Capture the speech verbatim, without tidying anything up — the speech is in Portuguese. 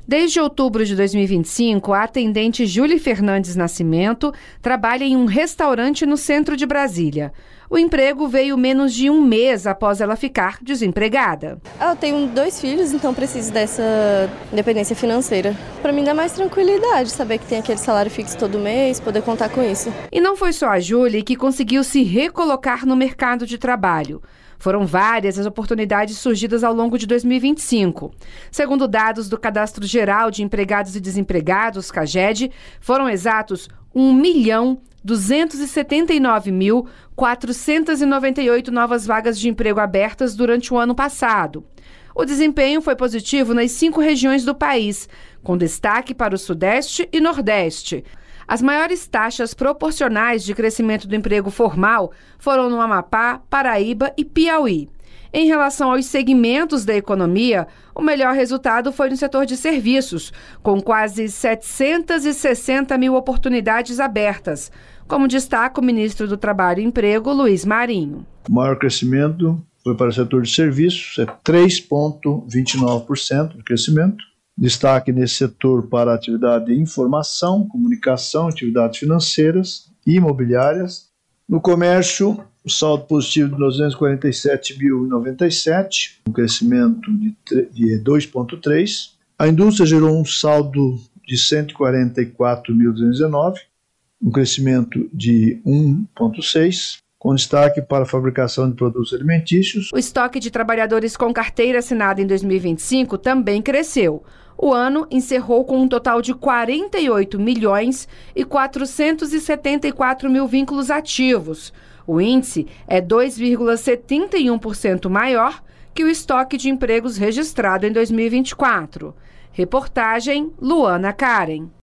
Desde outubro de dois mil e vinte e cinco, a atendente Júlia Fernandes Nascimento trabalha em um restaurante no centro de Brasília. O emprego veio menos de um mês após ela ficar desempregada. Eu tenho dois filhos, então preciso dessa independência financeira. Para mim dá mais tranquilidade saber que tem aquele salário fixo todo mês, poder contar com isso. E não foi só a Júlia que conseguiu se recolocar no mercado de trabalho. Foram várias as oportunidades surgidas ao longo de dois mil e vinte e cinco. Segundo dados do Cadastro Geral de Empregados e Desempregados, CAGED, foram exatos um milhão duzentos e setenta e nove mil quatrocentas e noventa e oito novas vagas de emprego abertas durante o ano passado. O desempenho foi positivo nas cinco regiões do país, com destaque para o Sudeste e Nordeste. As maiores taxas proporcionais de crescimento do emprego formal foram no Amapá, Paraíba e Piauí. Em relação aos segmentos da economia, o melhor resultado foi no setor de serviços, com quase setecentas e sessenta mil oportunidades abertas, como destaca o ministro do Trabalho e Emprego, Luiz Marinho. O maior crescimento foi para o setor de serviços, é três vírgula vinte e nove por cento de crescimento. Destaque nesse setor para a atividade de informação, comunicação, atividades financeiras e imobiliárias. No comércio, o saldo positivo de duzentos e quarenta e sete mil e noventa e sete, um crescimento de dois vírgula três por cento. A indústria gerou um saldo de cento e quarenta e quatro mil duzentos e dezenove, um crescimento de um vírgula seis por cento. Com destaque para a fabricação de produtos alimentícios. O estoque de trabalhadores com carteira assinada em dois mil e vinte e cinco também cresceu. O ano encerrou com um total de quarenta e oito milhões e quatrocentos e setenta e quatro mil vínculos ativos. O índice é dois vírgula setenta e um por cento maior que o estoque de empregos registrado em dois mil e vinte e quatro. Reportagem Luana Karen.